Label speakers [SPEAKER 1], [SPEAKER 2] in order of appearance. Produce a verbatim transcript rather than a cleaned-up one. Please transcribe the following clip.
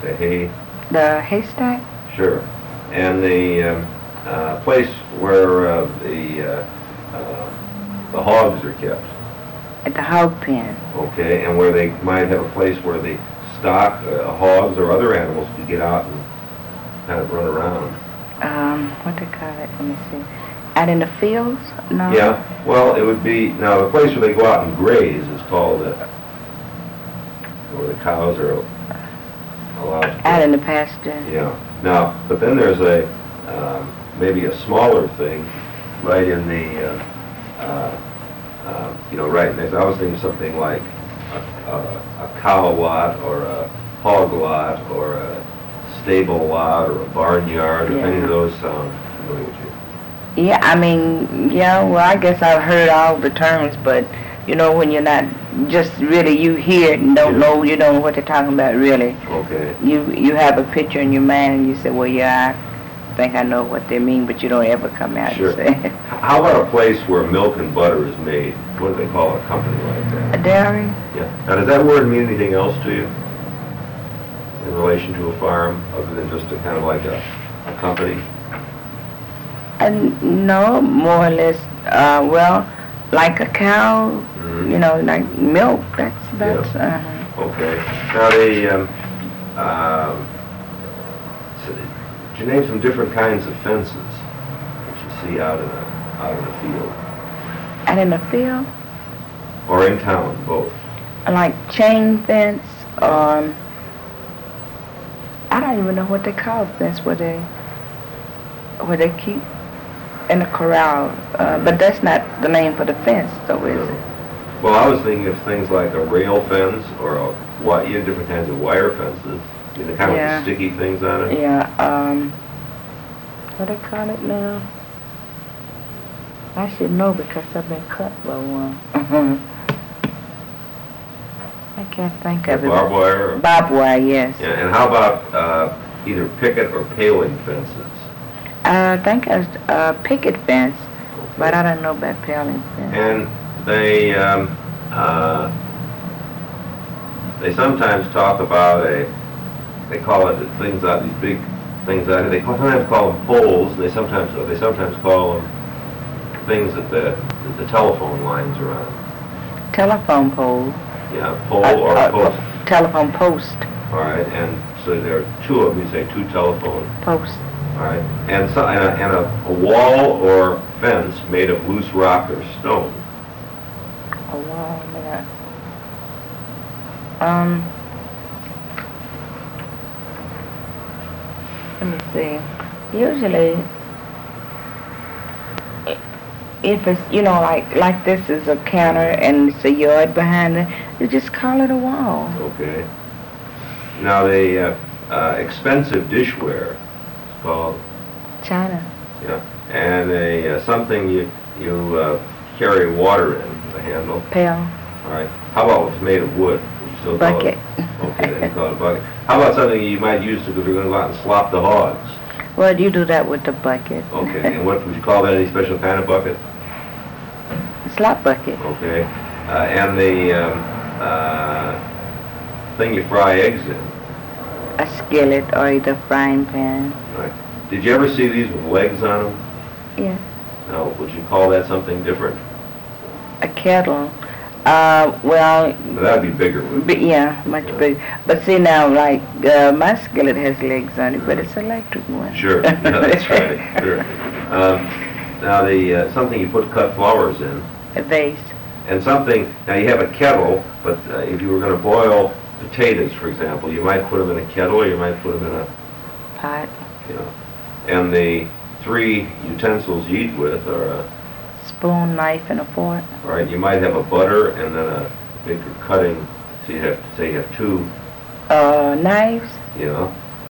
[SPEAKER 1] the hay.
[SPEAKER 2] The haystack?
[SPEAKER 1] Sure. And the um, uh, place where uh, the uh, uh, the hogs are kept.
[SPEAKER 2] At the hog pen.
[SPEAKER 1] Okay, and where they might have a place where the stock, uh, hogs or other animals could get out and kind of run around.
[SPEAKER 2] Um, what they call it? Let me see. Out in the fields? No.
[SPEAKER 1] Yeah. Well, it would be now the place where they go out and graze is called uh, where the cows are allowed to
[SPEAKER 2] out in the pasture.
[SPEAKER 1] Yeah. Now, but then there's a um, maybe a smaller thing right in the uh, uh, uh, you know right next. I was thinking something like a, a, a cow lot or a hog lot or a stable lot or a barnyard.
[SPEAKER 2] Yeah.
[SPEAKER 1] If any of those sound familiar to you?
[SPEAKER 2] Yeah, I mean, yeah, well, I guess I've heard all the terms, but, you know, when you're not just really, you hear it and don't
[SPEAKER 1] Yeah.
[SPEAKER 2] know, you don't know what they're talking about, really.
[SPEAKER 1] Okay.
[SPEAKER 2] You you have a picture in your mind and you say, well, yeah, I think I know what they mean, but you don't ever come out
[SPEAKER 1] Sure.
[SPEAKER 2] and say
[SPEAKER 1] How about a place where milk and butter is made? What do they call a company like that?
[SPEAKER 2] a dairy?
[SPEAKER 1] Yeah. Now, does that word mean anything else to you in relation to a farm, other than just a kind of like a, a company?
[SPEAKER 2] And no, more or less, uh, well, like a cow,
[SPEAKER 1] Mhm.
[SPEAKER 2] you know, like milk, that's, that's,
[SPEAKER 1] Yeah.
[SPEAKER 2] uh-huh.
[SPEAKER 1] Okay. Now, the, um, um, so could you name some different kinds of fences that you see out in a, out in the field?
[SPEAKER 2] Out in the field,
[SPEAKER 1] Or in town, both?
[SPEAKER 2] like chain fence, um, I don't even know what they call fence, where they, where they keep in a corral, uh, but that's not the name for the fence, though, is it?
[SPEAKER 1] Well, I was thinking of things like a rail fence or a, wi- you know, different kinds of wire fences, you know, kind of
[SPEAKER 2] Yeah.
[SPEAKER 1] with the sticky things on it.
[SPEAKER 2] Yeah, um, what do they call it now? I should know because I've been cut by one. I can't think of it.
[SPEAKER 1] Barbed wire?
[SPEAKER 2] Barbed wire, yes.
[SPEAKER 1] Yeah, and how about uh, either picket or paling fences?
[SPEAKER 2] I think it's a picket fence, but I don't know about paling fence.
[SPEAKER 1] And they um, uh, they sometimes talk about a, they call it things out, these big things out, they sometimes call them poles, they sometimes, they sometimes call them things that the, that the telephone lines are on.
[SPEAKER 2] Telephone pole.
[SPEAKER 1] Yeah, pole
[SPEAKER 2] Uh,
[SPEAKER 1] or
[SPEAKER 2] uh,
[SPEAKER 1] post.
[SPEAKER 2] Telephone post.
[SPEAKER 1] All right, and so there are two of them, you say two telephone.
[SPEAKER 2] Post.
[SPEAKER 1] All right, and so and, a, and a, a wall or fence made of loose rock or stone.
[SPEAKER 2] A wall, yeah. Um, let me see. Usually, i- if it's, you know, like like this is a counter and it's a yard behind it, you just call it a wall.
[SPEAKER 1] Okay. Now the uh, uh, expensive dishware is called,
[SPEAKER 2] China.
[SPEAKER 1] yeah, and a uh, something you you uh, carry water in, the handle.
[SPEAKER 2] Pail.
[SPEAKER 1] All right. How about what's made of wood? Would you still call
[SPEAKER 2] Bucket.
[SPEAKER 1] It? Okay, then you call it a bucket. How about something you might use to, if you're going to go out and slop the hogs?
[SPEAKER 2] Well, you do that with the bucket.
[SPEAKER 1] Okay, and what would you call that? Any special kind of bucket?
[SPEAKER 2] Slop bucket.
[SPEAKER 1] Okay. Uh, and the um, uh, thing you fry eggs in.
[SPEAKER 2] A skillet or either frying pan.
[SPEAKER 1] Right. Did you ever see these with legs on them?
[SPEAKER 2] Yeah.
[SPEAKER 1] No. Would you call that something different?
[SPEAKER 2] A kettle. Uh, well,
[SPEAKER 1] That would be bigger, wouldn't
[SPEAKER 2] b-
[SPEAKER 1] it?
[SPEAKER 2] yeah, much bigger. But see now, like, uh, my skillet has legs on it, but it's an electric one.
[SPEAKER 1] Sure. Yeah, that's right. Sure. Um, now the uh, something you put cut flowers in,
[SPEAKER 2] A vase.
[SPEAKER 1] and something. Now you have a kettle, but uh, if you were going to boil potatoes, for example, you might put them in a kettle, or you might put them in a,
[SPEAKER 2] Pot.
[SPEAKER 1] you know. And the three utensils you eat with are, a,
[SPEAKER 2] Spoon, knife, and a fork.
[SPEAKER 1] all right. You might have a butter and then a bigger cutting. So you have to say you have two,
[SPEAKER 2] Uh, knives.
[SPEAKER 1] you know.